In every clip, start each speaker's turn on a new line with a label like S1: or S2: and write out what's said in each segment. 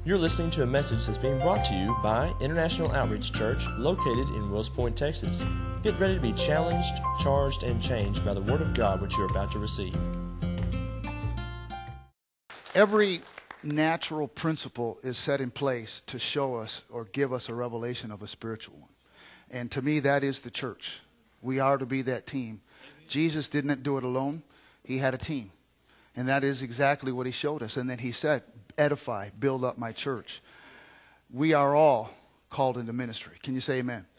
S1: You're listening to a message that's being brought to you by International Outreach Church, located in Wills Point, Texas. Get ready to be challenged, charged, and changed by the Word of God which you're about to receive.
S2: Every natural principle is set in place to show us or give us a revelation of a spiritual one. And to me, that is the church. We are to be that team. Jesus didn't do it alone. He had a team. And that is exactly what he showed us. And then he said, edify, build up my church. We are all called into ministry. Can you say amen?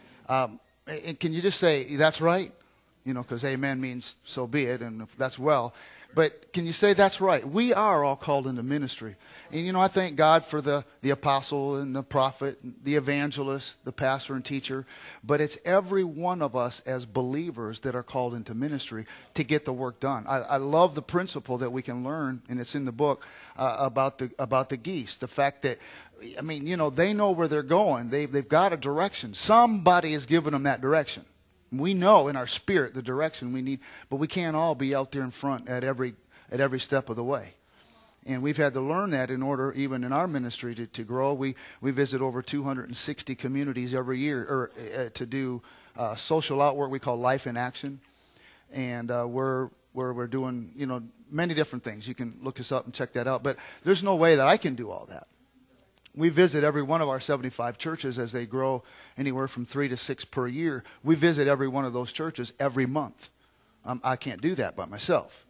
S2: And can you just say, that's right? You know, because amen means so be it, and that's well. But can you say that's right? We are all called into ministry. And, you know, I thank God for the apostle and the prophet, the evangelist, the pastor and teacher. But it's every one of us as believers that are called into ministry to get the work done. I love the principle that we can learn, and it's in the book, about the geese. The fact that, I mean, you know, they know where they're going. They've got a direction. Somebody has given them that direction. We know in our spirit the direction we need, but we can't all be out there in front at every step of the way. And we've had to learn that in order, even in our ministry, to grow. We visit over 260 communities every year to do social outwork we call Life in Action. And we're doing, you know, many different things. You can look us up and check that out. But there's no way that I can do all that. We visit every one of our 75 churches as they grow anywhere from 3 to 6 per year. We visit every one of those churches every month. I can't do that by myself.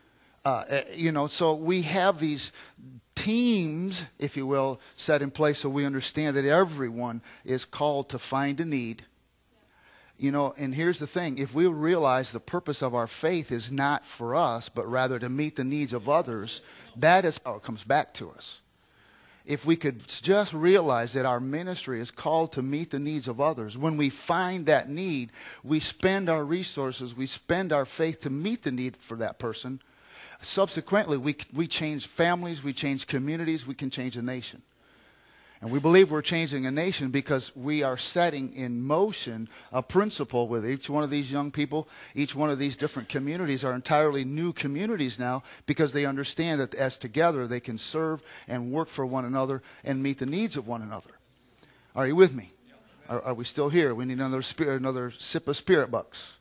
S2: You know, so we have these teams, if you will, set in place so we understand that everyone is called to find a need. You know, and here's the thing. If we realize the purpose of our faith is not for us, but rather to meet the needs of others, that is how it comes back to us. If we could just realize that our ministry is called to meet the needs of others, when we find that need, we spend our resources, we spend our faith to meet the need for that person. Subsequently, we change families, we change communities, we can change a nation. And we believe we're changing a nation because we are setting in motion a principle with each one of these young people. Each one of these different communities are entirely new communities now because they understand that as together they can serve and work for one another and meet the needs of one another. Are you with me? Are we still here? We need another sip of Spirit Bucks.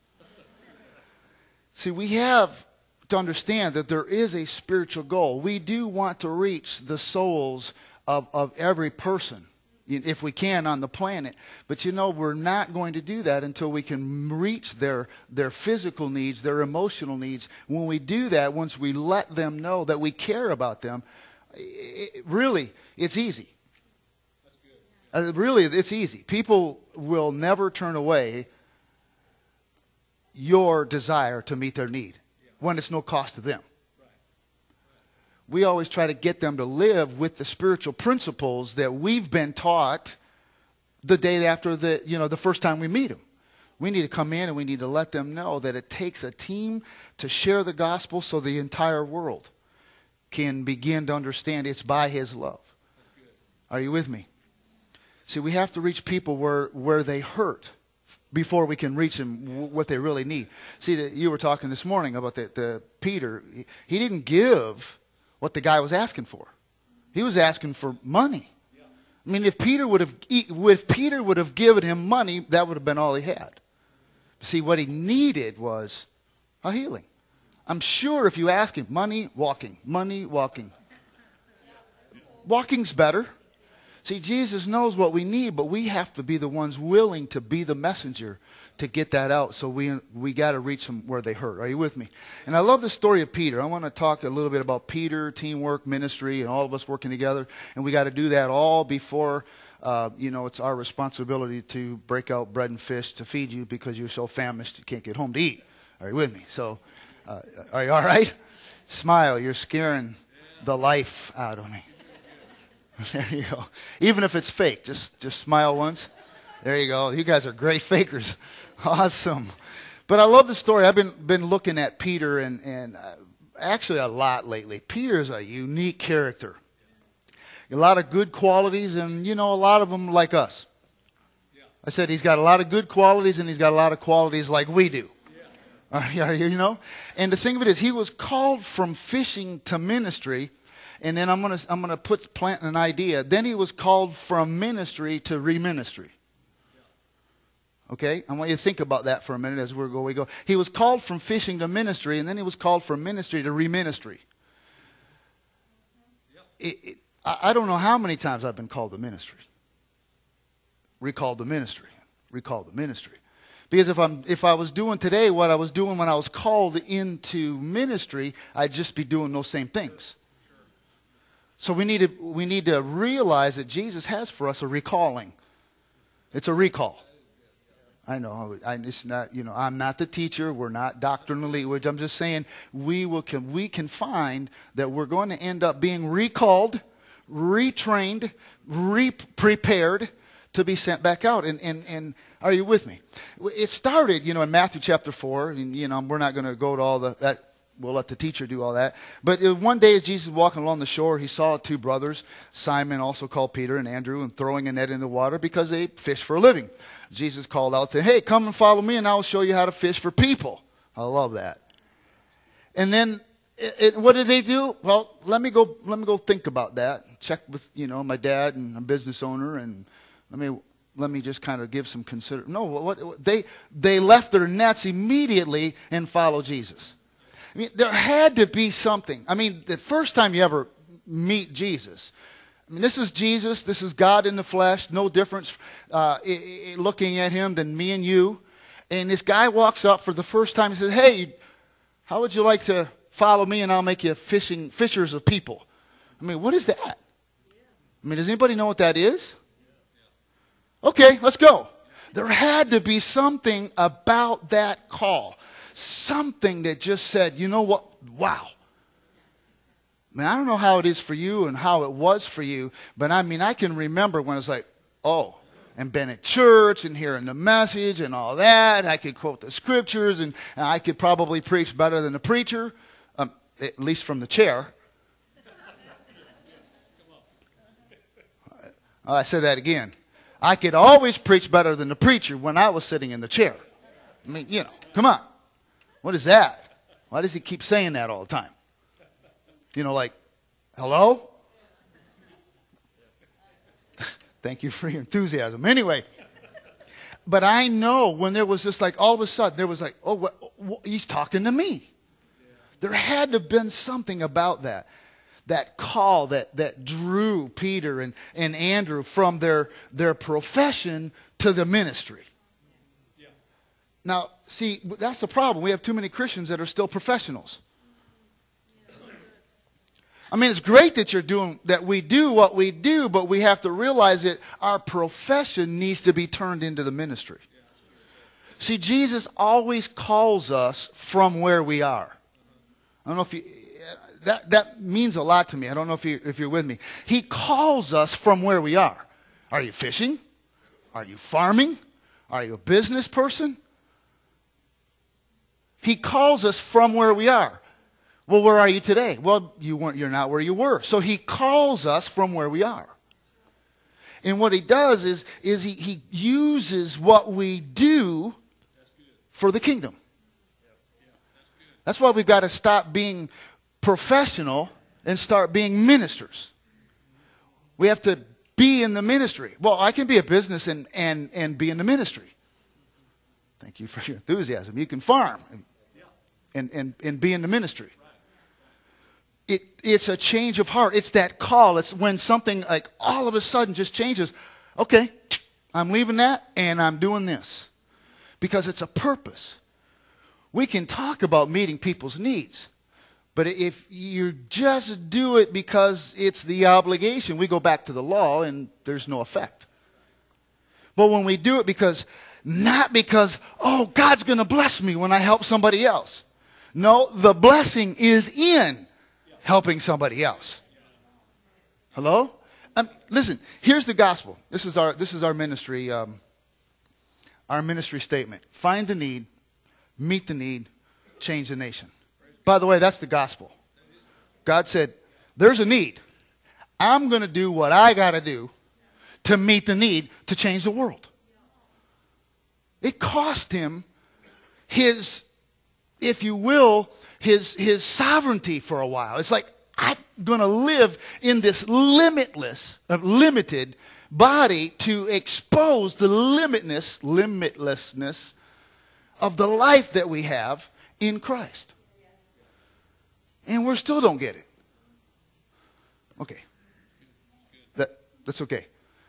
S2: See, we have to understand that there is a spiritual goal. We do want to reach the souls of every person, if we can, on the planet. But you know, we're not going to do that until we can reach their physical needs, their emotional needs. When we do that, once we let them know that we care about them, really, it's easy. That's good. Really, it's easy. People will never turn away your desire to meet their need when it's no cost to them. We always try to get them to live with the spiritual principles that we've been taught the day after the first time we meet them. We need to come in and we need to let them know that it takes a team to share the gospel so the entire world can begin to understand it's by His love. Are you with me? See, we have to reach people where they hurt before we can reach them what they really need. See, you were talking this morning about the Peter. He didn't give what the guy was asking for. He was asking for money. I mean, if Peter would have given him money, that would have been all he had. See, what he needed was a healing. I'm sure if you ask him, money, walking. Walking's better. See, Jesus knows what we need, but we have to be the ones willing to be the messenger to get that out. So we got to reach them where they hurt. Are you with me? And I love the story of Peter. I want to talk a little bit about Peter, teamwork, ministry, and all of us working together. And we got to do that all before, it's our responsibility to break out bread and fish to feed you because you're so famished you can't get home to eat. Are you with me? So, are you all right? Smile. You're scaring the life out of me. There you go. Even if it's fake, just smile once. There you go. You guys are great fakers. Awesome. But I love the story. I've been looking at Peter and actually a lot lately. Peter is a unique character. A lot of good qualities, and a lot of them like us. I said he's got a lot of good qualities, and he's got a lot of qualities like we do. And the thing of it is, he was called from fishing to ministry. And then I'm gonna plant an idea. Then he was called from ministry to re-ministry. Okay? I want you to think about that for a minute as we go. He was called from fishing to ministry, and then he was called from ministry to re-ministry. I don't know how many times I've been called to ministry. Recalled to ministry. Recalled to ministry. Because if I was doing today what I was doing when I was called into ministry, I'd just be doing those same things. So we need to realize that Jesus has for us a recalling. It's a recall. I know it's not, I'm not the teacher. We're not doctrinally. I'm just saying we can find that we're going to end up being recalled, retrained, prepared to be sent back out. And are you with me? It started, in Matthew chapter 4, and we're not going to go to all that. We'll let the teacher do all that. But one day as Jesus was walking along the shore, he saw two brothers, Simon, also called Peter, and Andrew, and throwing a net in the water because they fish for a living. Jesus called out to them, hey, come and follow me, and I will show you how to fish for people. I love that. And then, what did they do? Well, let me go think about that. Check with, my dad, and I'm a business owner, and let me just kind of give some they left their nets immediately and followed Jesus. I mean, there had to be something. I mean, the first time you ever meet Jesus, this is Jesus. This is God in the flesh. No difference looking at him than me and you. And this guy walks up for the first time and says, hey, how would you like to follow me and I'll make you fishers of people? I mean, what is that? I mean, does anybody know what that is? Okay, let's go. There had to be something about that call. Something that just said, you know what? Wow. I mean, I don't know how it is for you and how it was for you, but I can remember when it was like, oh, and been at church and hearing the message and all that. I could quote the scriptures and I could probably preach better than the preacher, at least from the chair. I said that again. I could always preach better than the preacher when I was sitting in the chair. I mean, come on. What is that? Why does he keep saying that all the time? Like, hello? Thank you for your enthusiasm. Anyway, but I know when there was just like all of a sudden, there was like, oh, he's talking to me. There had to have been something about that call that drew Peter and Andrew from their profession to the ministry. Now, see, that's the problem. We have too many Christians that are still professionals. I mean, it's great that we do what we do, but we have to realize that our profession needs to be turned into the ministry. See, Jesus always calls us from where we are. I don't know if that means a lot to me. I don't know if you're with me. He calls us from where we are. Are you fishing? Are you farming? Are you a business person? He calls us from where we are. Well, where are you today? Well, you're not where you were. So he calls us from where we are. And what he does is he uses what we do for the kingdom. That's why we've got to stop being professional and start being ministers. We have to be in the ministry. Well, I can be a business and be in the ministry. Thank you for your enthusiasm. You can farm and be in the ministry. It's a change of heart. It's that call. It's when something like all of a sudden just changes. Okay, I'm leaving that and I'm doing this. Because it's a purpose. We can talk about meeting people's needs. But if you just do it because it's the obligation, we go back to the law and there's no effect. But when we do it not because, oh, God's going to bless me when I help somebody else. No, the blessing is in helping somebody else. Hello? Listen, here's the gospel. This is our ministry, our ministry statement. Find the need, meet the need, change the nation. By the way, that's the gospel. God said, there's a need. I'm going to do what I got to do to meet the need to change the world. It cost him his, if you will, his sovereignty for a while. It's like, I'm going to live in this limited body to expose the limitlessness of the life that we have in Christ. And we still don't get it. Okay. That's okay.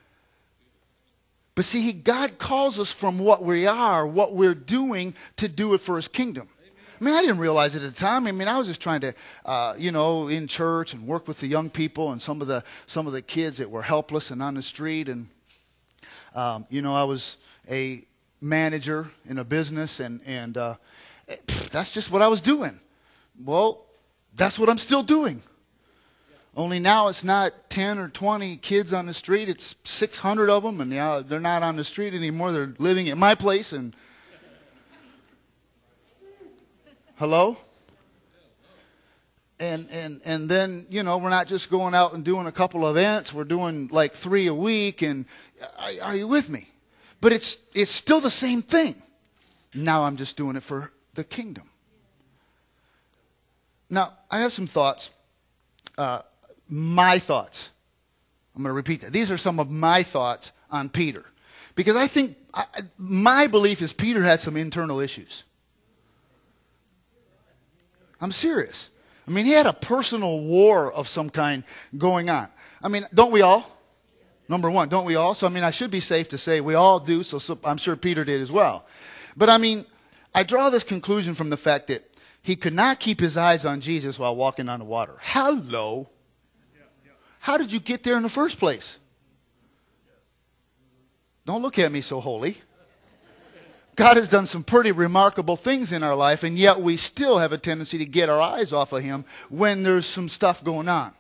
S2: But see, God calls us from what we are, what we're doing, to do it for His kingdom. I mean, I didn't realize it at the time. I mean, I was just trying to, in church and work with the young people and some of the kids that were helpless and on the street. And, I was a manager in a business, and that's just what I was doing. Well, that's what I'm still doing. Only now it's not 10 or 20 kids on the street. It's 600 of them, and they're not on the street anymore. They're living at my place. And hello? And then, we're not just going out and doing a couple of events. We're doing like 3 a week. And are you with me? But it's still the same thing. Now I'm just doing it for the kingdom. Now, I have some thoughts. My thoughts. I'm going to repeat that. These are some of my thoughts on Peter. Because I think, my belief is Peter had some internal issues. I'm serious. I mean, he had a personal war of some kind going on. I mean, don't we all? Number one, don't we all? So, I mean, I should be safe to say we all do, so I'm sure Peter did as well. But, I mean, I draw this conclusion from the fact that he could not keep his eyes on Jesus while walking on the water. Hello. How did you get there in the first place? Don't look at me so holy. God has done some pretty remarkable things in our life, and yet we still have a tendency to get our eyes off of Him when there's some stuff going on.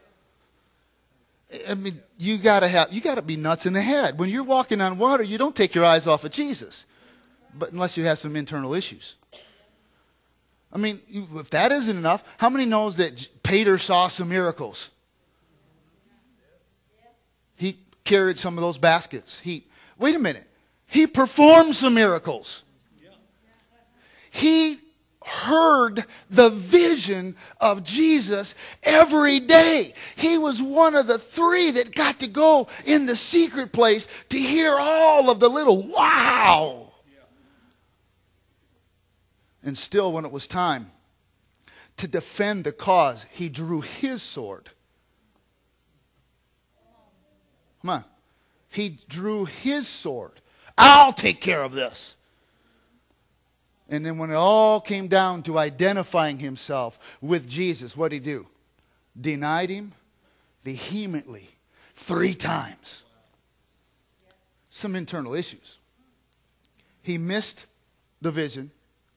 S2: I mean, you got to be nuts in the head. When you're walking on water, you don't take your eyes off of Jesus, but unless you have some internal issues. I mean, if that isn't enough, how many knows that Peter saw some miracles? He carried some of those baskets. Wait a minute. He performed some miracles. He heard the vision of Jesus every day. He was one of the 3 that got to go in the secret place to hear all of the little wow. And still, when it was time to defend the cause, he drew his sword. Come on. He drew his sword. I'll take care of this. And then when it all came down to identifying himself with Jesus, what did he do? Denied Him vehemently 3 times. Some internal issues. He missed the vision.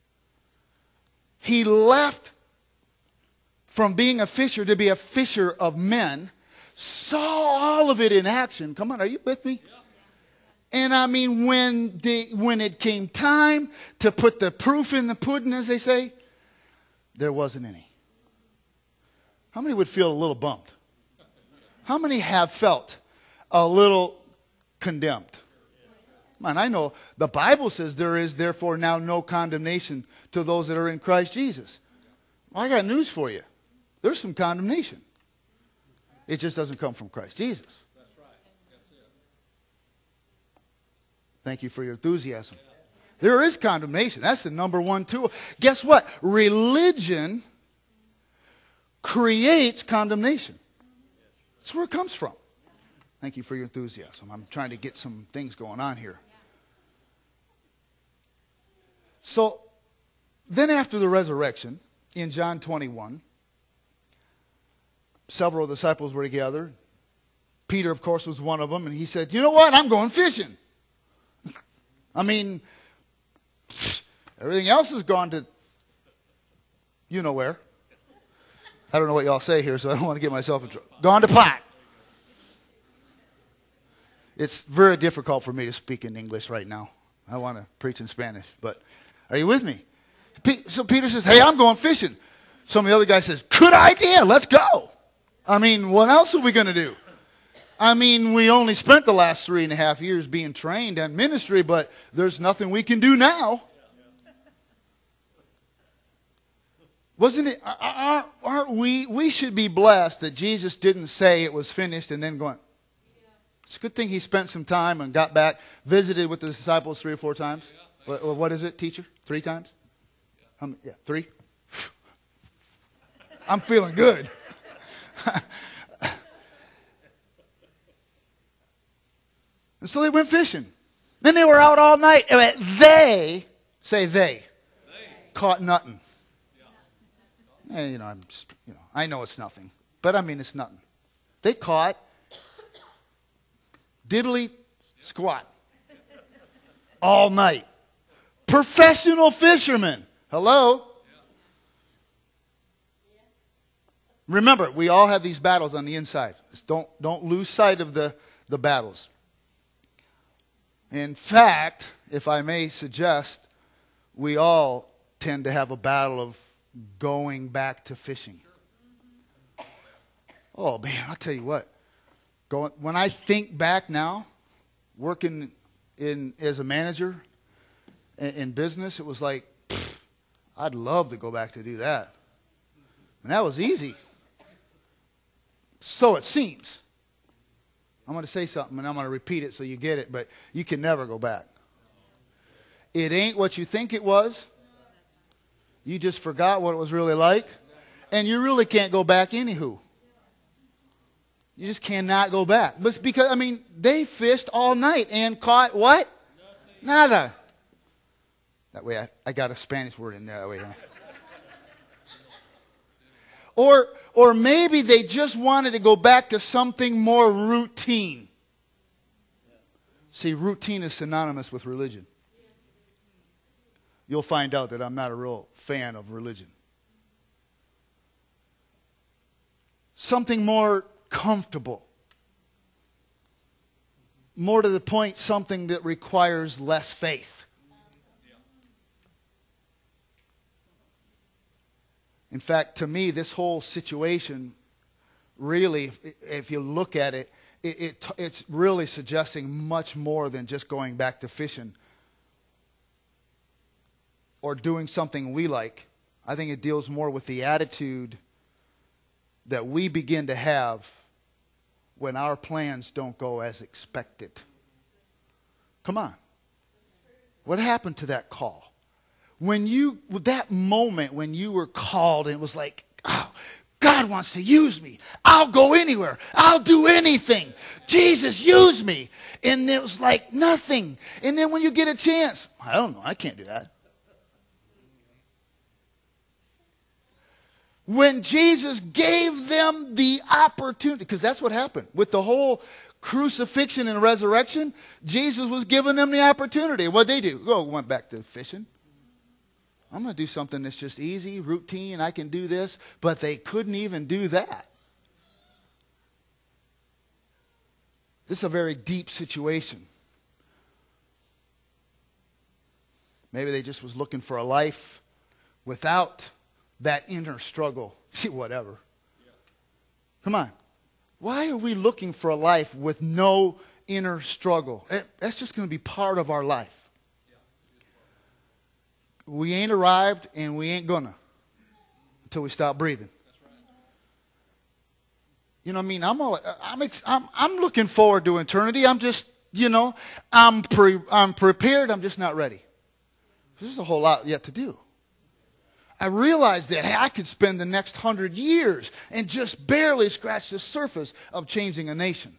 S2: He left from being a fisher to be a fisher of men. Saw all of it in action. Come on, are you with me? And I mean, when it came time to put the proof in the pudding, as they say, there wasn't any. How many would feel a little bummed? How many have felt a little condemned? Man, I know the Bible says there is therefore now no condemnation to those that are in Christ Jesus. Well, I got news for you. There's some condemnation. It just doesn't come from Christ Jesus.
S3: That's right. That's it.
S2: Thank you for your enthusiasm. There is condemnation. That's the number one tool. Guess what? Religion creates condemnation. That's where it comes from. Thank you for your enthusiasm. I'm trying to get some things going on here. So, then after the resurrection, in John 21, several disciples were together. Peter, of course, was one of them. And he said, you know what? I'm going fishing. I mean, everything else has gone to you know where. I don't know what y'all say here, so I don't want to get myself in trouble. Gone to pot. It's very difficult for me to speak in English right now. I want to preach in Spanish, but are you with me? So Peter says, hey, I'm going fishing. Some of the other guy says, good idea, let's go. I mean, what else are we going to do? I mean, we only spent the last 3.5 years being trained in ministry, but there's nothing we can do now. Wasn't it? Aren't we? We should be blessed that Jesus didn't say it was finished and then going. It's a good thing he spent some time and got back, visited with the disciples 3 or 4 times. Or what is it, teacher? 3 times? Yeah, 3. I'm feeling good. And so they went fishing. Then they were out all night. They caught nothing. I know it's nothing, but I mean it's nothing. They caught diddly squat all night. Professional fishermen. Hello? Remember, we all have these battles on the inside. Just don't lose sight of the battles. In fact, if I may suggest, we all tend to have a battle of going back to fishing. Oh man, I'll tell you what. When I think back now, working as a manager in business, it was like, I'd love to go back to do that. And that was easy. So it seems. I'm going to say something and I'm going to repeat it so you get it, but you can never go back. It ain't what you think it was. You just forgot what it was really like. And you really can't go back anywho. You just cannot go back. But it's because, they fished all night and caught what? Nada. That way I got a Spanish word in there. That way. Or maybe they just wanted to go back to something more routine. See, routine is synonymous with religion. You'll find out that I'm not a real fan of religion. Something more comfortable. More to the point, something that requires less faith. In fact, to me, this whole situation, really, if you look at it, it's really suggesting much more than just going back to fishing or doing something we like. I think it deals more with the attitude that we begin to have when our plans don't go as expected. Come on. What happened to that call? That moment when you were called and it was like, oh, God wants to use me. I'll go anywhere. I'll do anything. Jesus, use me. And it was like nothing. And then when you get a chance, I don't know, I can't do that. When Jesus gave them the opportunity, because that's what happened. With the whole crucifixion and resurrection, Jesus was giving them the opportunity. What'd they do? Went back to fishing. I'm going to do something that's just easy, routine, I can do this. But they couldn't even do that. This is a very deep situation. Maybe they just was looking for a life without that inner struggle. Whatever. Come on. Why are we looking for a life with no inner struggle? That's just going to be part of our life. We ain't arrived and we ain't gonna until we stop breathing. You know what I mean? I'm looking forward to eternity. I'm just, I'm prepared. I'm just not ready. There's a whole lot yet to do. I realized that I could spend the next 100 years and just barely scratch the surface of changing a nation.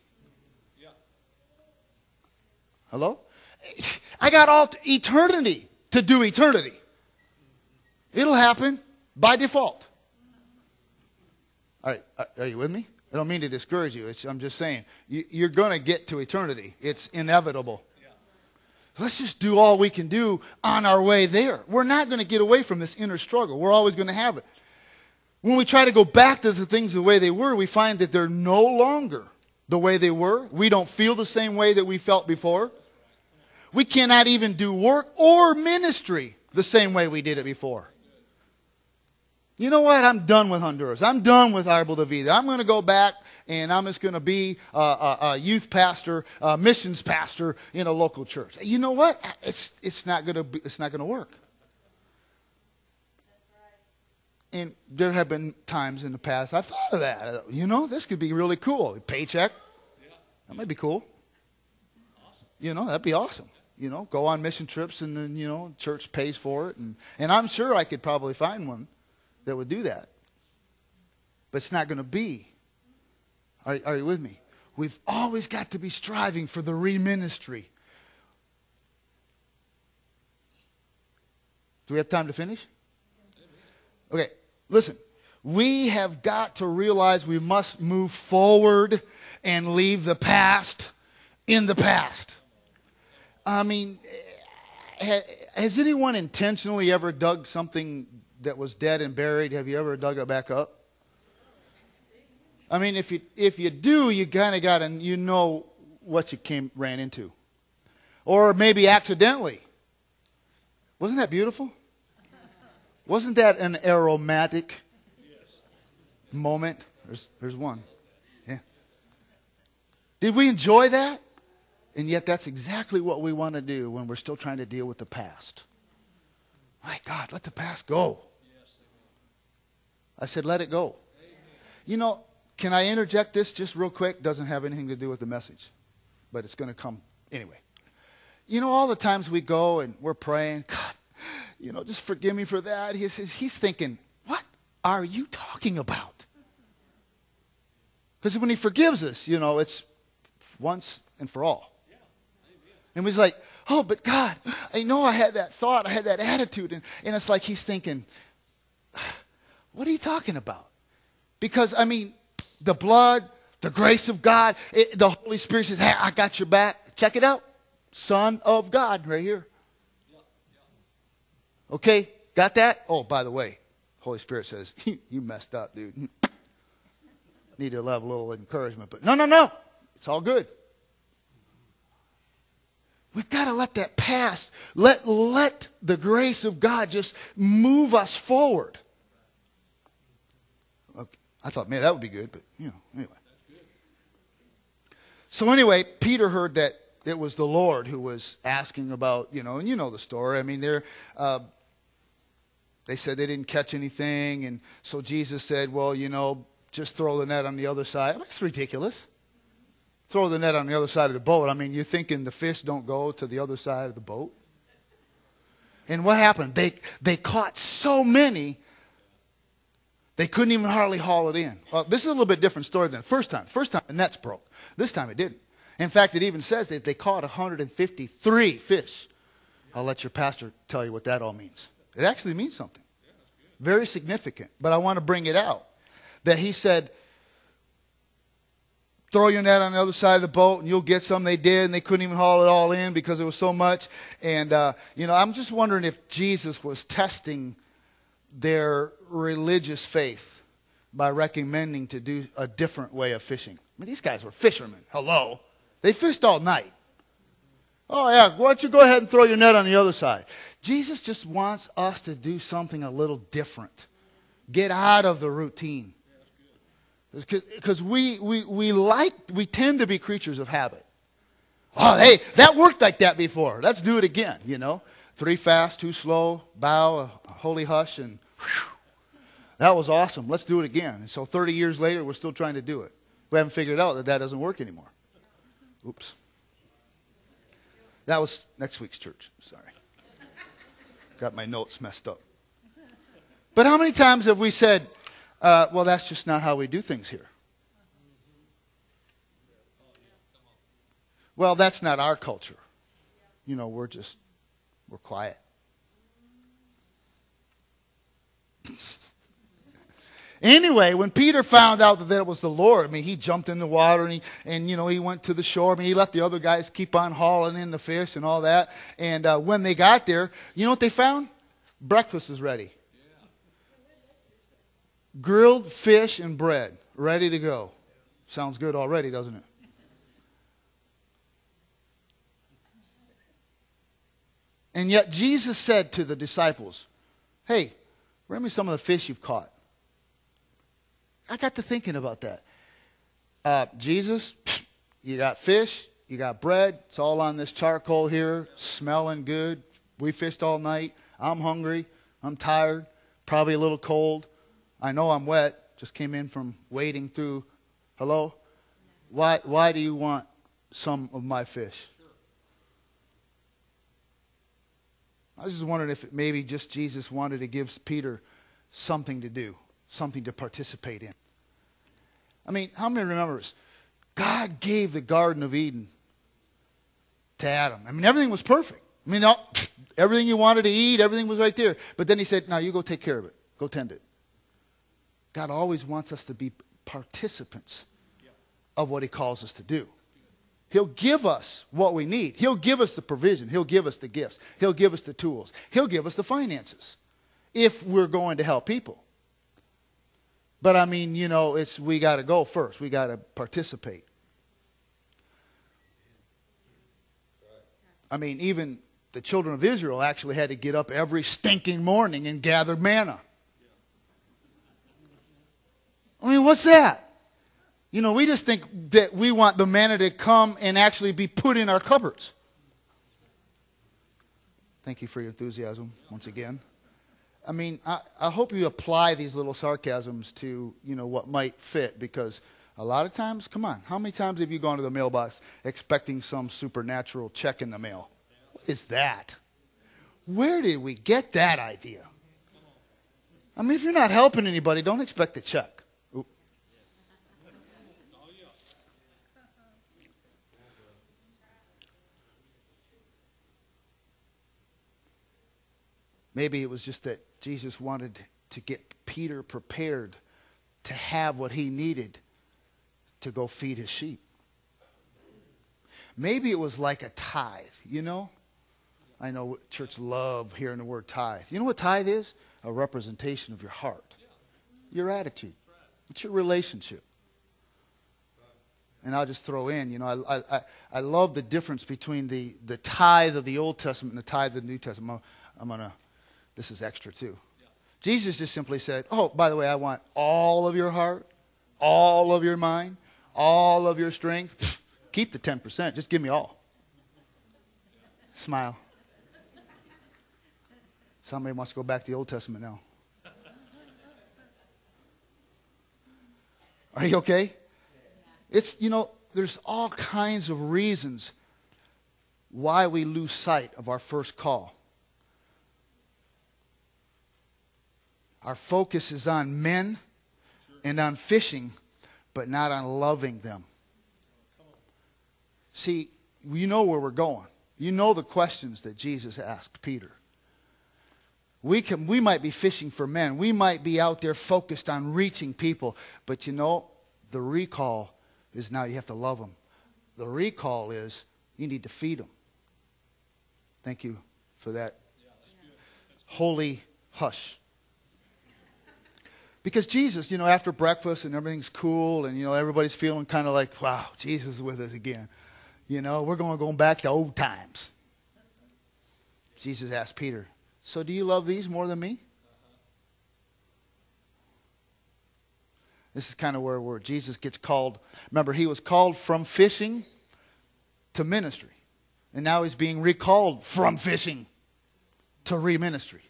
S2: Hello? I got all eternity to do eternity. It'll happen by default. All right, are you with me? I don't mean to discourage you. I'm just saying, you're going to get to eternity. It's inevitable. Let's just do all we can do on our way there. We're not going to get away from this inner struggle. We're always going to have it. When we try to go back to the things the way they were, we find that they're no longer the way they were. We don't feel the same way that we felt before. We cannot even do work or ministry the same way we did it before. You know what? I'm done with Honduras. I'm done with Arbol de Vida. I'm going to go back and I'm just going to be a youth pastor, a missions pastor in a local church. You know what? It's not going to work. And there have been times in the past I've thought of that. You know, this could be really cool. Paycheck. That might be cool. You know, that'd be awesome. You know, go on mission trips and then, you know, church pays for it. And I'm sure I could probably find one that would do that. But it's not going to be. Are you with me? We've always got to be striving for the re-ministry. Do we have time to finish? Okay, listen. We have got to realize we must move forward and leave the past in the past. I mean, has anyone intentionally ever dug something that was dead and buried? Have you ever dug it back up? I mean, if you do, you kind of got to, you know what you ran into. Or maybe accidentally. Wasn't that beautiful? Wasn't that an aromatic moment? There's one. Yeah. Did we enjoy that? And yet that's exactly what we want to do when we're still trying to deal with the past. My God, let the past go. I said, let it go. You know, can I interject this just real quick? Doesn't have anything to do with the message, but it's going to come anyway. You know, all the times we go and we're praying, God, you know, just forgive me for that. He's thinking, what are you talking about? Because when he forgives us, you know, it's once and for all. And he's like, oh, but God, I know I had that thought, I had that attitude. And it's like he's thinking, what are you talking about? Because, I mean, the blood, the grace of God, the Holy Spirit says, hey, I got your back. Check it out. Son of God right here. Okay, got that? Oh, by the way, Holy Spirit says, you messed up, dude. Need to have a little encouragement. But no. It's all good. We've got to let that pass. Let the grace of God just move us forward. Okay. I thought, man, that would be good, but, you know, anyway. So anyway, Peter heard that it was the Lord who was asking about, you know, and you know the story. I mean, they said they didn't catch anything, and so Jesus said, well, you know, just throw the net on the other side. That's ridiculous. Throw the net on the other side of the boat. I mean, you're thinking the fish don't go to the other side of the boat? And what happened? They caught so many, they couldn't even hardly haul it in. Well, this is a little bit different story than the first time. First time, the nets broke. This time it didn't. In fact, it even says that they caught 153 fish. I'll let your pastor tell you what that all means. It actually means something. Very significant. But I want to bring it out. That he said, throw your net on the other side of the boat and you'll get some. They did, and they couldn't even haul it all in because it was so much. And, you know, I'm just wondering if Jesus was testing their religious faith by recommending to do a different way of fishing. I mean, these guys were fishermen. Hello. They fished all night. Oh, yeah, why don't you go ahead and throw your net on the other side? Jesus just wants us to do something a little different. Get out of the routine. Because we tend to be creatures of habit. Oh, hey, that worked like that before. Let's do it again, you know. 3 fast, 2 slow, bow, a holy hush, and whew, that was awesome. Let's do it again. And so 30 years later, we're still trying to do it. We haven't figured out that doesn't work anymore. Oops. That was next week's church. Sorry. Got my notes messed up. But how many times have we said, well, that's just not how we do things here? Well, that's not our culture. You know, we're quiet. Anyway, when Peter found out that it was the Lord, I mean, he jumped in the water and he went to the shore. I mean, he let the other guys keep on hauling in the fish and all that. And when they got there, you know what they found? Breakfast is ready. Grilled fish and bread, ready to go. Sounds good already, doesn't it? And yet Jesus said to the disciples, hey, bring me some of the fish you've caught. I got to thinking about that. Jesus, you got fish, you got bread. It's all on this charcoal here, smelling good. We fished all night. I'm hungry. I'm tired. Probably a little cold. I know I'm wet. Just came in from wading through. Hello? Why do you want some of my fish? I was just wondering if maybe just Jesus wanted to give Peter something to do, something to participate in. I mean, how many remembers? God gave the Garden of Eden to Adam. I mean, everything was perfect. I mean, everything you wanted to eat, everything was right there. But then he said, now you go take care of it. Go tend it. God always wants us to be participants of what he calls us to do. He'll give us what we need. He'll give us the provision. He'll give us the gifts. He'll give us the tools. He'll give us the finances if we're going to help people. But I mean, you know, we got to go first. We got to participate. I mean, even the children of Israel actually had to get up every stinking morning and gather manna. I mean, what's that? You know, we just think that we want the manna to come and actually be put in our cupboards. Thank you for your enthusiasm once again. I mean, I hope you apply these little sarcasms to, you know, what might fit, because a lot of times, come on, how many times have you gone to the mailbox expecting some supernatural check in the mail? What is that? Where did we get that idea? I mean, if you're not helping anybody, don't expect a check. Maybe it was just that Jesus wanted to get Peter prepared to have what he needed to go feed his sheep. Maybe it was like a tithe, you know? I know church love hearing the word tithe. You know what tithe is? A representation of your heart, your attitude. It's your relationship. And I'll just throw in, you know, I love the difference between the tithe of the Old Testament and the tithe of the New Testament. This is extra too. Jesus just simply said, oh, by the way, I want all of your heart, all of your mind, all of your strength. Keep the 10%. Just give me all. Smile. Somebody wants to go back to the Old Testament now. Are you okay? It's, you know, there's all kinds of reasons why we lose sight of our first call. Our focus is on men and on fishing, but not on loving them. See, you know where we're going. You know the questions that Jesus asked Peter. We might be fishing for men. We might be out there focused on reaching people. But you know, the recall is now you have to love them. The recall is you need to feed them. Thank you for that holy hush. Because Jesus, you know, after breakfast and everything's cool and, you know, everybody's feeling kind of like, wow, Jesus is with us again. You know, we're going back to old times. Jesus asked Peter, so do you love these more than me? This is kind of where Jesus gets called. Remember, he was called from fishing to ministry. And now he's being recalled from fishing to re-ministry.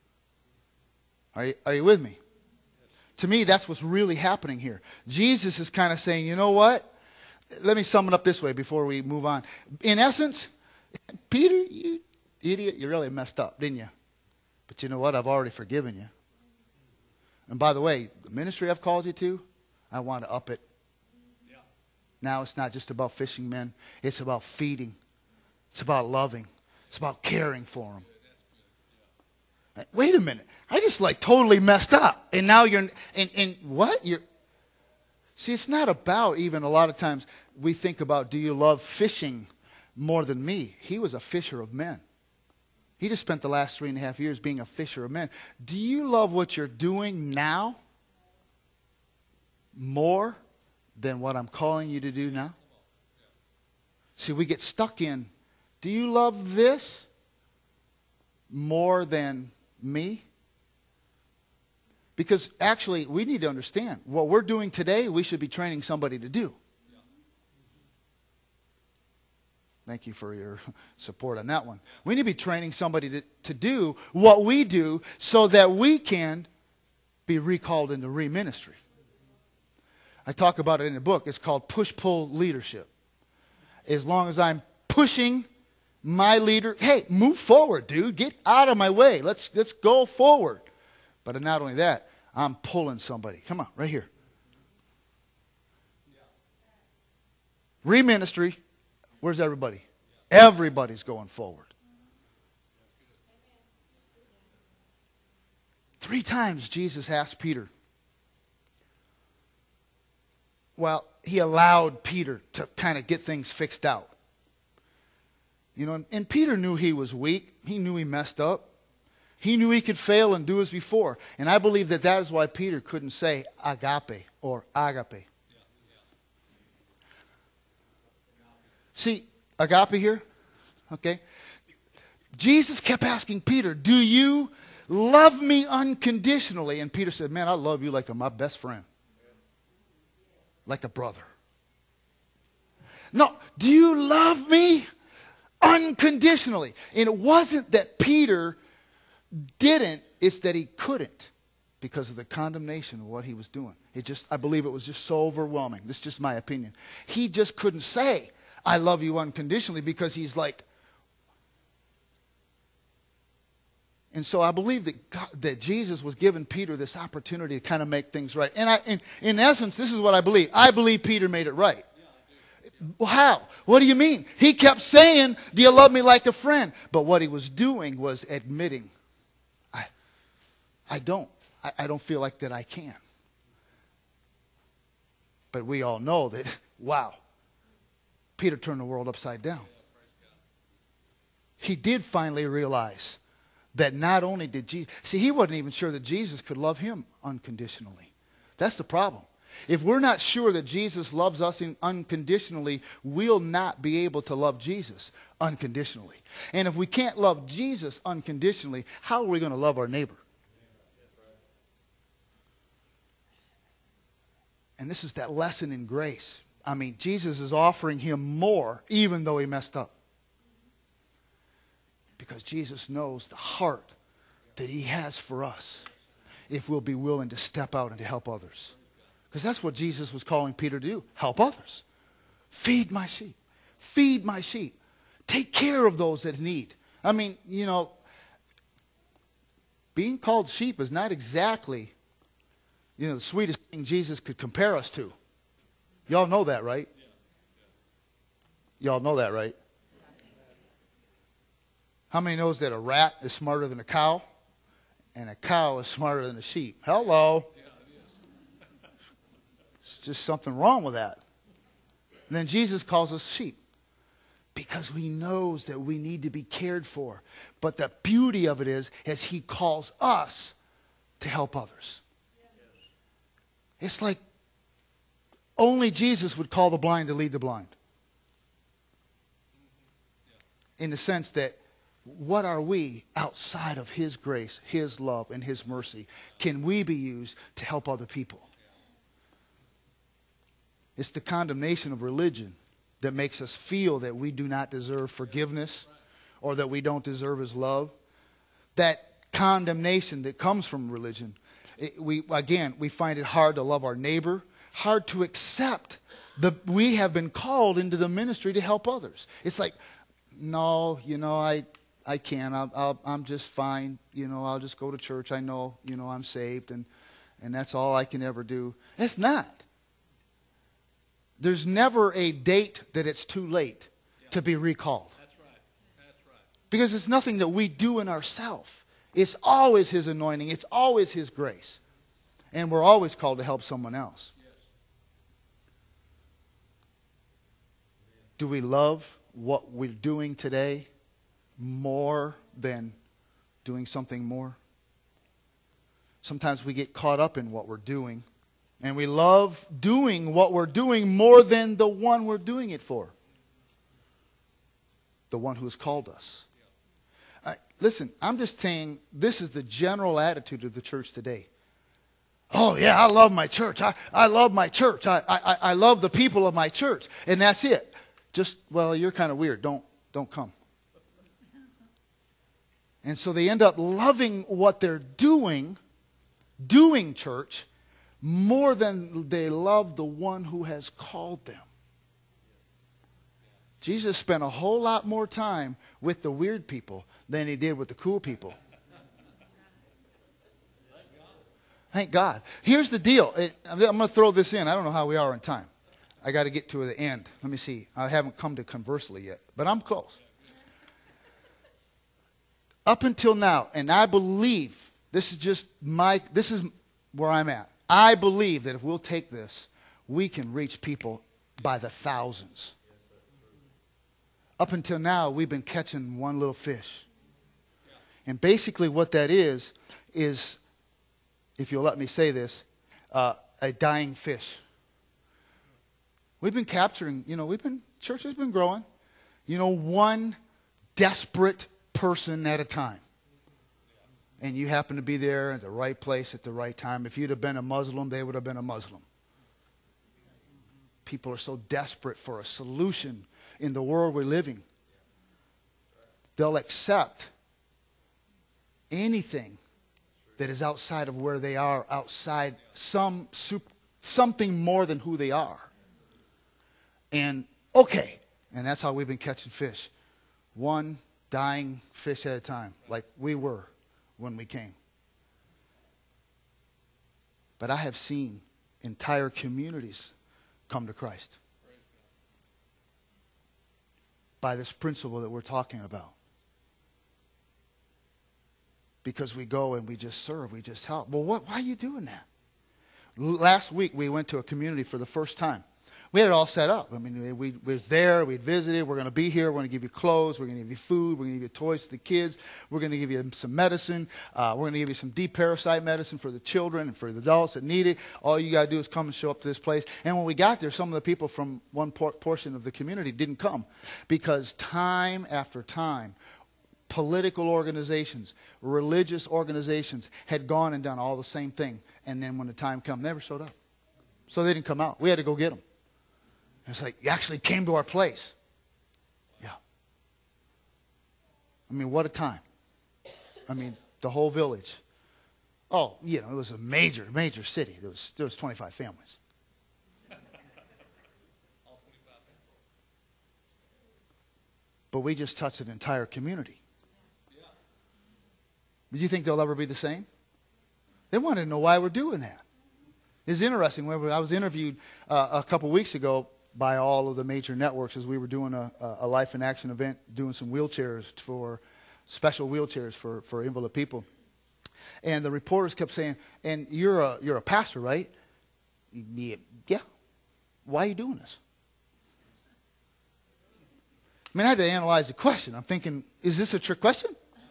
S2: Are you with me? To me, that's what's really happening here. Jesus is kind of saying, you know what? Let me sum it up this way before we move on. In essence, Peter, you idiot, you really messed up, didn't you? But you know what? I've already forgiven you. And by the way, the ministry I've called you to, I want to up it. Yeah. Now it's not just about fishing men. It's about feeding. It's about loving. It's about caring for them. Wait a minute. I just like totally messed up. And now you're, and what? See, it's not about even a lot of times we think about, do you love fishing more than me? He was a fisher of men. He just spent the last 3.5 years being a fisher of men. Do you love what you're doing now more than what I'm calling you to do now? See, we get stuck in, do you love this more than me? Because actually, we need to understand, what we're doing today, we should be training somebody to do. Thank you for your support on that one. We need to be training somebody to do what we do so that we can be recalled into re-ministry. I talk about it in the book. It's called push-pull leadership. As long as I'm pushing my leader, hey, move forward, dude. Get out of my way. Let's go forward. But not only that, I'm pulling somebody. Come on, right here. Re-ministry, where's everybody? Everybody's going forward. 3 times Jesus asked Peter. Well, he allowed Peter to kind of get things fixed out. You know, and Peter knew he was weak. He knew he messed up. He knew he could fail and do as before. And I believe that is why Peter couldn't say agape or agape. See, agape here, okay? Jesus kept asking Peter, do you love me unconditionally? And Peter said, man, I love you like my best friend. Like a brother. No, do you love me unconditionally? And it wasn't that Peter didn't, it's that he couldn't because of the condemnation of what he was doing. I believe it was just so overwhelming. This is just my opinion. He just couldn't say, I love you unconditionally, because he's like, and so I believe that Jesus was giving Peter this opportunity to kind of make things right. And in essence, this is what I believe. I believe Peter made it right. Well, how? What do you mean? He kept saying, do you love me like a friend? But what he was doing was admitting, I don't. I don't feel like that I can. But we all know that, wow, Peter turned the world upside down. He did finally realize that not only did Jesus... See, he wasn't even sure that Jesus could love him unconditionally. That's the problem. If we're not sure that Jesus loves us unconditionally, we'll not be able to love Jesus unconditionally. And if we can't love Jesus unconditionally, how are we going to love our neighbor? And this is that lesson in grace. I mean, Jesus is offering him more, even though he messed up. Because Jesus knows the heart that he has for us if we'll be willing to step out and to help others. Because that's what Jesus was calling Peter to do. Help others. Feed my sheep. Feed my sheep. Take care of those that need. I mean, you know, being called sheep is not exactly, you know, the sweetest thing Jesus could compare us to. Y'all know that, right? Y'all know that, right? How many knows that a rat is smarter than a cow? And a cow is smarter than a sheep? Hello. It's just something wrong with that. And then Jesus calls us sheep. Because he knows that we need to be cared for. But the beauty of it is he calls us to help others. It's like only Jesus would call the blind to lead the blind. In the sense that, what are we outside of his grace, his love, and his mercy? Can we be used to help other people? It's the condemnation of religion that makes us feel that we do not deserve forgiveness or that we don't deserve his love. That condemnation that comes from religion, we find it hard to love our neighbor, hard to accept that we have been called into the ministry to help others. It's like, no, you know, I can't. I'm just fine. You know, I'll just go to church. I know, you know, I'm saved, and that's all I can ever do. It's not. There's never a date that it's too late to be recalled. That's right. That's right. Because it's nothing that we do in ourselves. It's always his anointing. It's always his grace. And we're always called to help someone else. Yes. Do we love what we're doing today more than doing something more? Sometimes we get caught up in what we're doing, and we love doing what we're doing more than the one we're doing it for, the one who has called us. Listen, I'm just saying this is the general attitude of the church today. Oh yeah, I love my church. I love my church. I love the people of my church, and that's it. Just, well, you're kind of weird. Don't come. And so they end up loving what they're doing doing church more than they love the one who has called them. Jesus spent a whole lot more time with the weird people than he did with the cool people. Thank God. Here's the deal. I'm going to throw this in. I don't know how we are on time. I got to get to the end. Let me see. I haven't come to conversely yet, but I'm close. Up until now, and I believe, this is where I'm at. I believe that if we'll take this, we can reach people by the thousands. Up until now, we've been catching one little fish. And basically what that is, if you'll let me say this, a dying fish. We've been capturing, church has been growing, one desperate person at a time. And you happen to be there at the right place at the right time. If you'd have been a Muslim, they would have been a Muslim. People are so desperate for a solution in the world we're living. They'll accept anything that is outside of where they are, outside something more than who they are. And that's how we've been catching fish. One dying fish at a time, like we were when we came. But I have seen entire communities come to Christ by this principle that we're talking about. Because we go and we just serve, we just help. Well, why are you doing that? Last week we went to a community for the first time. We had it all set up. I mean, we was there, we'd visited, we're going to be here, we're going to give you clothes, we're going to give you food, we're going to give you toys to the kids, we're going to give you some medicine, we're going to give you some deparasite medicine for the children and for the adults that need it. All you got to do is come and show up to this place. And when we got there, some of the people from one portion of the community didn't come because time after time, political organizations, religious organizations had gone and done all the same thing. And then when the time came, they never showed up. So they didn't come out. We had to go get them. It's like, you actually came to our place. Yeah. I mean, what a time. I mean, the whole village. Oh, it was a major, major city. There was 25 families. But we just touched an entire community. Do you think they'll ever be the same? They want to know why we're doing that. It's interesting. I was interviewed a couple weeks ago by all of the major networks as we were doing a Life in Action event, doing some special wheelchairs for invalid people. And the reporters kept saying, "And you're a pastor, right?" Yeah. Why are you doing this? I mean, I had to analyze the question. I'm thinking, is this a trick question?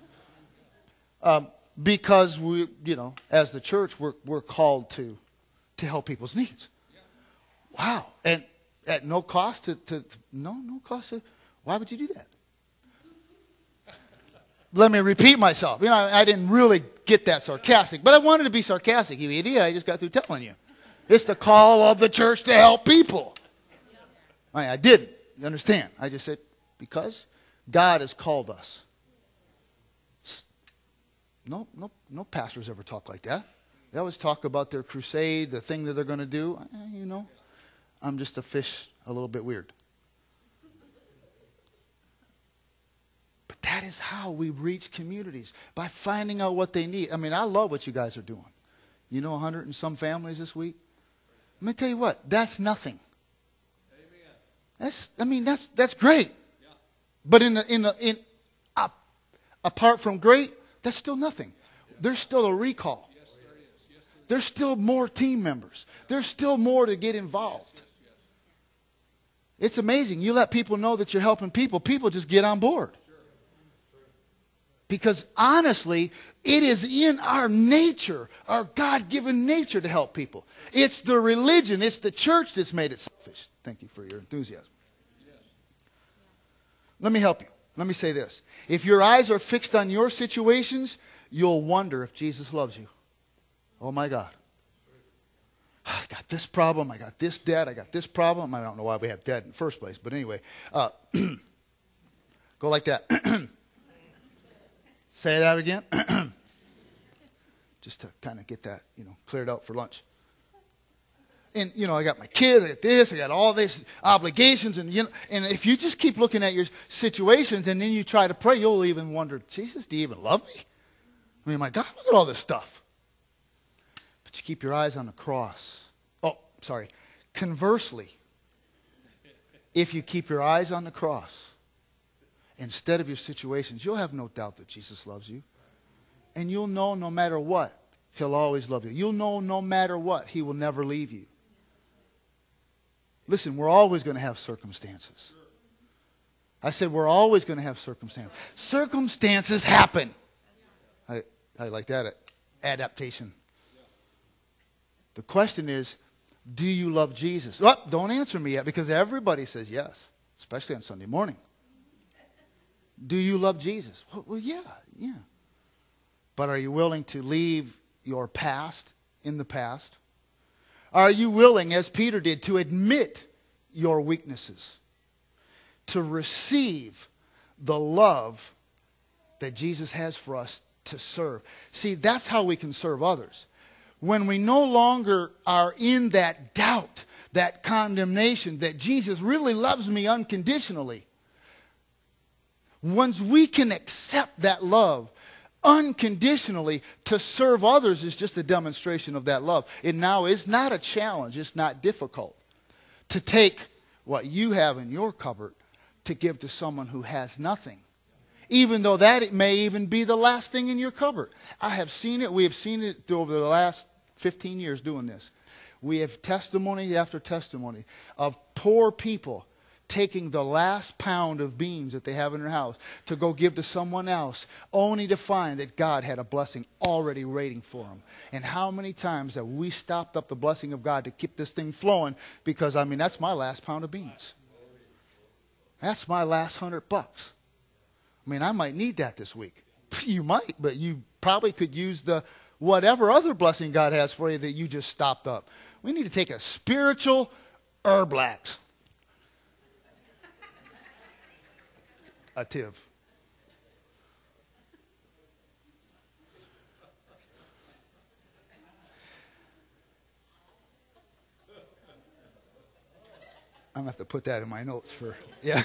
S2: Because we, as the church, we're called to help people's needs. Wow. And at no cost no cost. Why would you do that? Let me repeat myself. I didn't really get that sarcastic, but I wanted to be sarcastic, you idiot. I just got through telling you. It's the call of the church to help people. I didn't. You understand? I just said, because God has called us. No pastors ever talk like that. They always talk about their crusade, the thing that they're going to do. I'm just a fish, a little bit weird. But that is how we reach communities, by finding out what they need. I mean, I love what you guys are doing. 100 and some families this week. Let me tell you what, that's nothing. That's great. But apart from great, that's still nothing. There's still a recall. There's still more team members. There's still more to get involved. It's amazing. You let people know that you're helping people, people just get on board. Because honestly, it is in our nature, our God-given nature, to help people. It's the religion, it's the church that's made it selfish. Thank you for your enthusiasm. Let me help you. Let me say this. If your eyes are fixed on your situations, you'll wonder if Jesus loves you. Oh my God. I got this problem. I got this debt. I got this problem. I don't know why we have debt in the first place. But anyway, go like that. Say that again. just to kind of get that, cleared out for lunch. And, I got my kid, I got this, I got all these obligations. And, and if you just keep looking at your situations and then you try to pray, you'll even wonder, Jesus, do you even love me? I mean, my God, look at all this stuff. But you keep your eyes on the cross. Oh, sorry. Conversely, if you keep your eyes on the cross instead of your situations, you'll have no doubt that Jesus loves you. And you'll know no matter what, He'll always love you. You'll know no matter what, He will never leave you. Listen, we're always going to have circumstances. I said we're always going to have circumstances. Circumstances happen. I like that adaptation. The question is, do you love Jesus? Oh, don't answer me yet, because everybody says yes, especially on Sunday morning. Do you love Jesus? Well, yeah. But are you willing to leave your past in the past? Are you willing, as Peter did, to admit your weaknesses? To receive the love that Jesus has for us to serve? See, that's how we can serve others. When we no longer are in that doubt, that condemnation, that Jesus really loves me unconditionally. Once we can accept that love unconditionally, to serve others is just a demonstration of that love. It now is not a challenge. It's not difficult to take what you have in your cupboard to give to someone who has nothing, even though that it may even be the last thing in your cupboard. I have seen it. We have seen it over the last 15 years doing this. We have testimony after testimony of poor people taking the last pound of beans that they have in their house to go give to someone else, only to find that God had a blessing already waiting for them. And how many times have we stopped up the blessing of God to keep this thing flowing? Because, that's my last pound of beans. That's my last $100. I might need that this week. You might, but you probably could use the whatever other blessing God has for you that you just stopped up. We need to take a spiritual Herblax. A tiv. I'm going to have to put that in my notes for, yeah.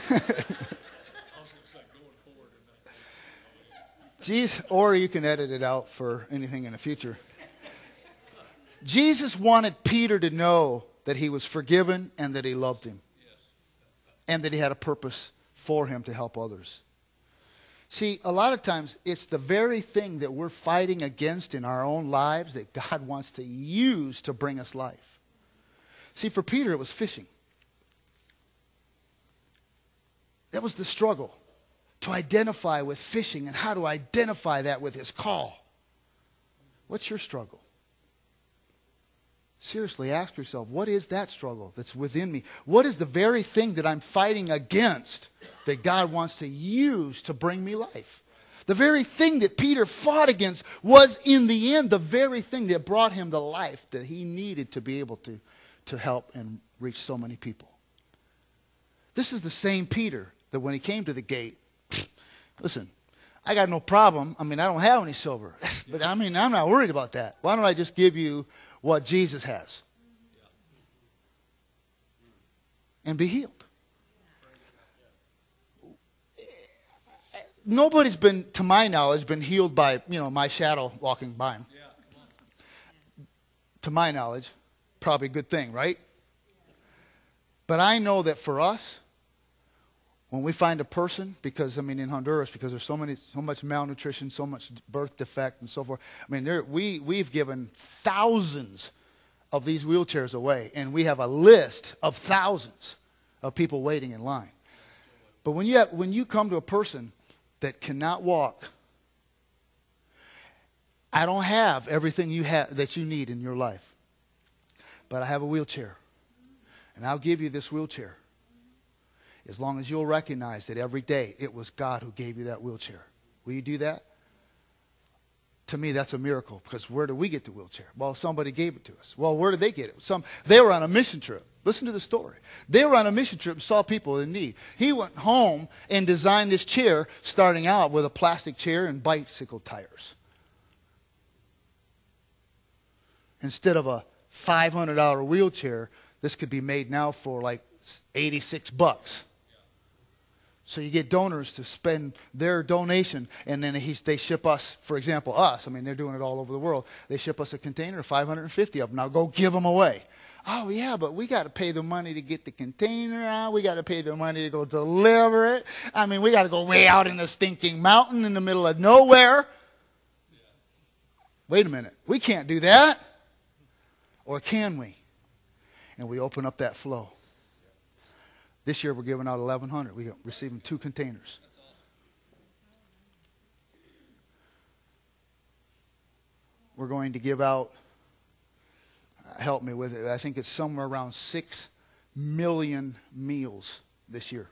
S2: Jesus, or you can edit it out for anything in the future. Jesus wanted Peter to know that he was forgiven and that he loved him. And that he had a purpose for him to help others. See, a lot of times it's the very thing that we're fighting against in our own lives that God wants to use to bring us life. See, for Peter it was fishing. That was the struggle, to identify with fishing and how to identify that with his call. What's your struggle? Seriously, ask yourself, what is that struggle that's within me? What is the very thing that I'm fighting against that God wants to use to bring me life? The very thing that Peter fought against was, in the end, the very thing that brought him the life that he needed to be able to help and reach so many people. This is the same Peter that when he came to the gate, listen, I got no problem. I don't have any silver. But I'm not worried about that. Why don't I just give you what Jesus has? And be healed. Nobody's been, to my knowledge, been healed by, my shadow walking by him. To my knowledge, probably a good thing, right? But I know that for us, when we find a person, because in Honduras, because there's so much malnutrition, so much birth defect, and so forth. We've given thousands of these wheelchairs away, and we have a list of thousands of people waiting in line. But when you come to a person that cannot walk, I don't have everything that you need in your life, but I have a wheelchair, and I'll give you this wheelchair. As long as you'll recognize that every day it was God who gave you that wheelchair. Will you do that? To me, that's a miracle, because where do we get the wheelchair? Well, somebody gave it to us. Well, where did they get it? They were on a mission trip. Listen to the story. They were on a mission trip and saw people in need. He went home and designed this chair, starting out with a plastic chair and bicycle tires. Instead of a $500 wheelchair, this could be made now for like $86. So you get donors to spend their donation, and then they ship us, for example, us. I mean, they're doing it all over the world. They ship us a container of 550 of them. Now go give them away. Oh, yeah, but we got to pay the money to get the container out. We got to pay the money to go deliver it. I mean, we got to go way out in the stinking mountain in the middle of nowhere. Wait a minute. We can't do that. Or can we? And we open up that flow. This year we're giving out 1,100. We're receiving 2 containers. We're going to give out, help me with it, I think it's somewhere around 6 million meals this year.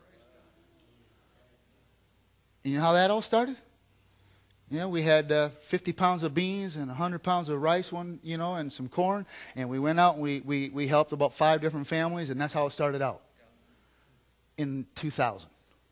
S2: And you know how that all started? You know, we had 50 pounds of beans and 100 pounds of rice, and some corn. And we went out and we helped about 5 different families, and that's how it started out. In 2000.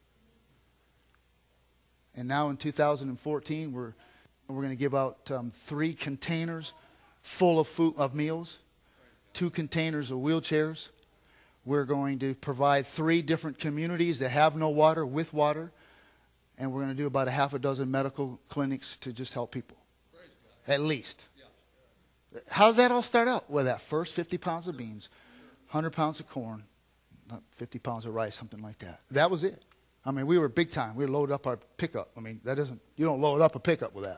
S2: And now in 2014, we're going to give out 3 containers full of food, of meals, 2 containers of wheelchairs. We're going to provide 3 different communities that have no water with water, and we're going to do about a half a dozen medical clinics to just help people, at least. How did that all start out? Well, that first 50 pounds of beans, 100 pounds of corn, 50 pounds of rice, something like that. That was it. I mean, we were big time. We loaded up our pickup. I mean, you don't load up a pickup with that.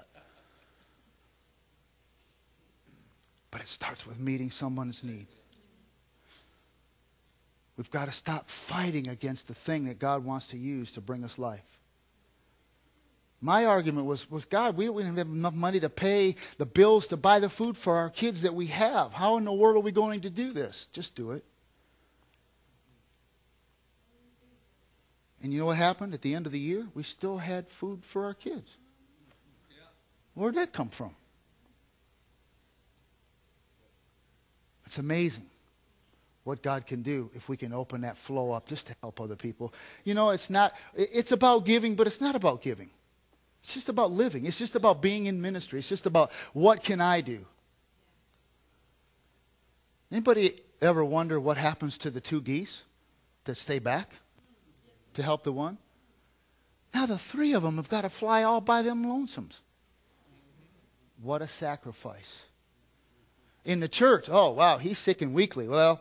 S2: But it starts with meeting someone's need. We've got to stop fighting against the thing that God wants to use to bring us life. My argument was God, we don't have enough money to pay the bills to buy the food for our kids that we have. How in the world are we going to do this? Just do it. And you know what happened? At the end of the year, we still had food for our kids. Where'd that come from? It's amazing what God can do if we can open that flow up just to help other people. You know, it's about giving, but it's not about giving. It's just about living. It's just about being in ministry. It's just about what can I do? Anybody ever wonder what happens to the 2 geese that stay back to help the one? Now the 3 of them have got to fly all by them lonesomes. What a sacrifice. In the church, oh wow, he's sick and weakly. Well,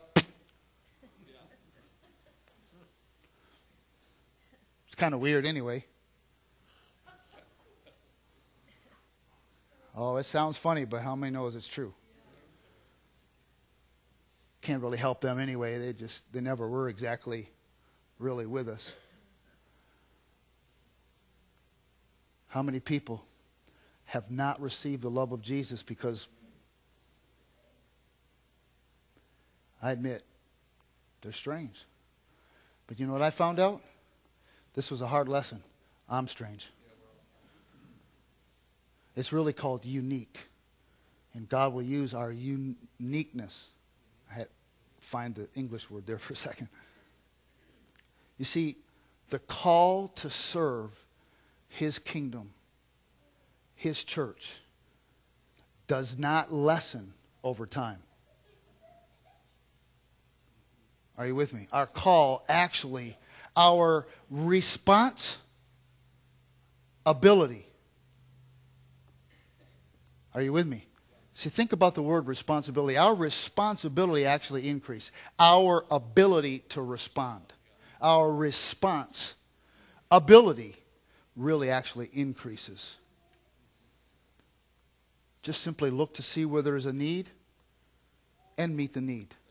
S2: it's kind of weird anyway. Oh, it sounds funny, but how many knows it's true? Can't really help them anyway. They never were exactly really with us. How many people have not received the love of Jesus because, I admit, they're strange. But you know what I found out? This was a hard lesson. I'm strange. It's really called unique. And God will use our uniqueness. I had to find the English word there for a second. You see, the call to serve His kingdom, His church, does not lessen over time. Are you with me? Our call, actually, our response ability. Are you with me? See, think about the word responsibility. Our responsibility actually increases. Our ability to respond. Our response ability really actually increases. Just simply look to see where there is a need and meet the need.